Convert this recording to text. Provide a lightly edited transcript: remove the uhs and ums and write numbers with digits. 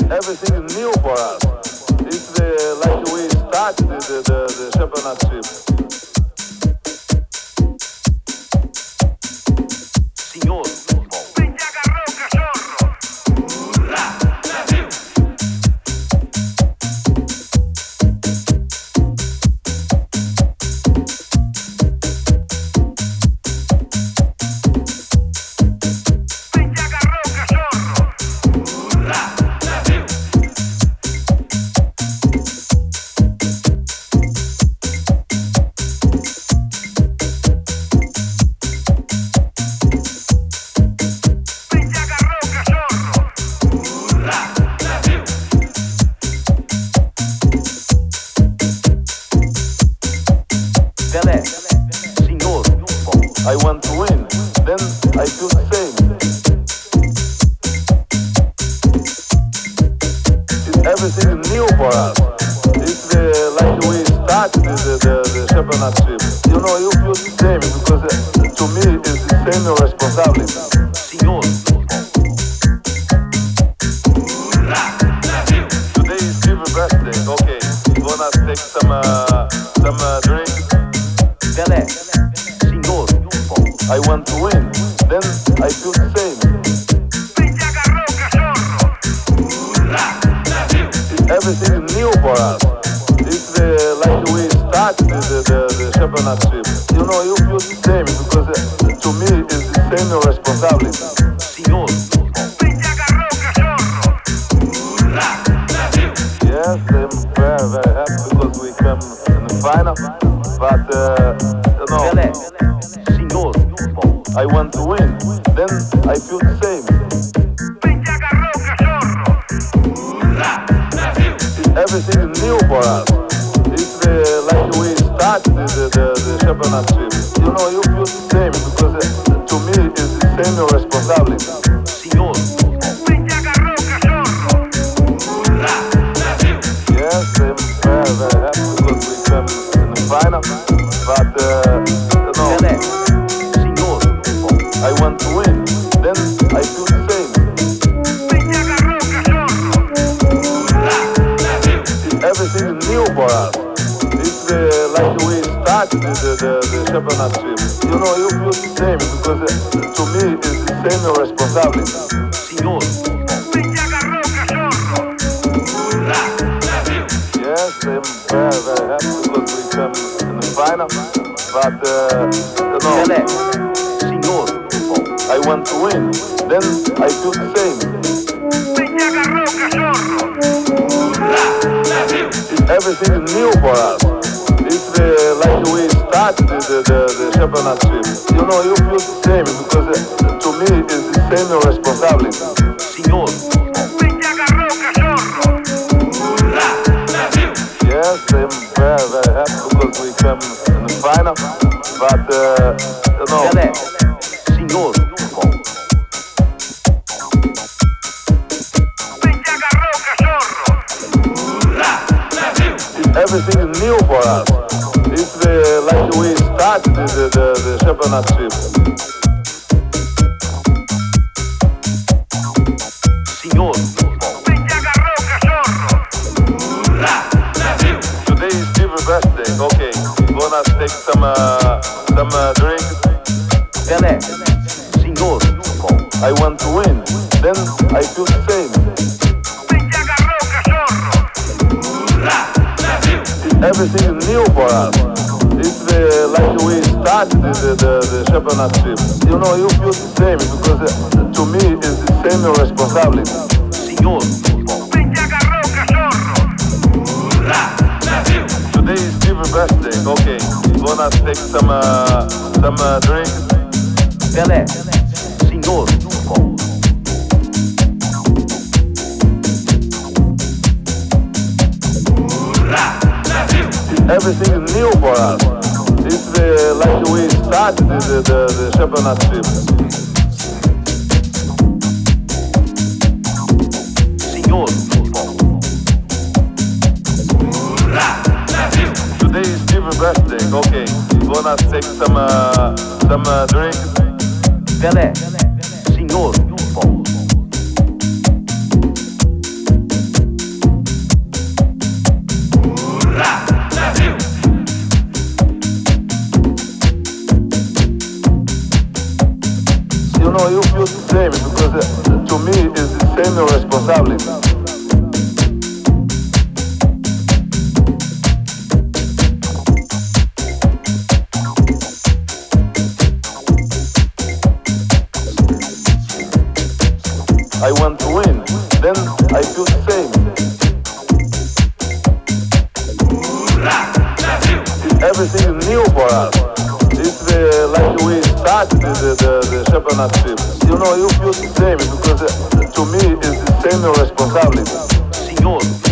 everything is new for us. It's like we started the championship. Signor Football. I want to win, then I feel the same. Everything is new for us. It's like we started the championship. You know, you feel the same because to me it's the same responsibility. Signor Today is Steve's birthday. Okay, gonna take some drink. Pelé. Signor I want to win, then I feel the same. Everything is new for us. It's like we started the championship. You know, you feel the same because to me it's the same responsibility. Signor Yes, I'm very, very happy because we come in the final. But, you know, Pelé. Signor I want to win, then I feel the same. Everything is new for us. It's like we started the championship. You know, you feel the same because to me it's the same responsibility. Signor Yes, I'm very, very happy because we come in the final. But, you know, Pelé. Signor I want to win, then I feel the same. Everything is new for us. It's like we started the championship. You know, you feel the same because to me it's the same responsibility. Signor Yes, I'm very, very happy because we come in the final. But, you know, Pelé. Signor I want to win, then I feel the same. Everything is new for us. It's like we started the championship. You know, you feel the same because to me it's the same responsibility. Signor Yes, I'm very, very happy because we come in the final. But, you know, Pelé. Signor everything is new for us. It's like we started the championship. Signor Today is Steve's birthday. Okay, gonna take some drink. Pelé. Signor I want to win, then I feel the same. Everything is new for us. It's like we started the championship. You know, you feel the same because to me it's the same responsibility. Signor Today is Steve's birthday. Okay, gonna take some drink. Pelé. Signor Everything is new for us. It's like we started the championship. Signor Today is Steve's birthday. Okay, gonna take some drink. Pelé. Signor I want to win. Then I feel the same. Everything is new for us. It's like we started the championship. You know, you feel the same because to me it's the same responsibility. Senhor.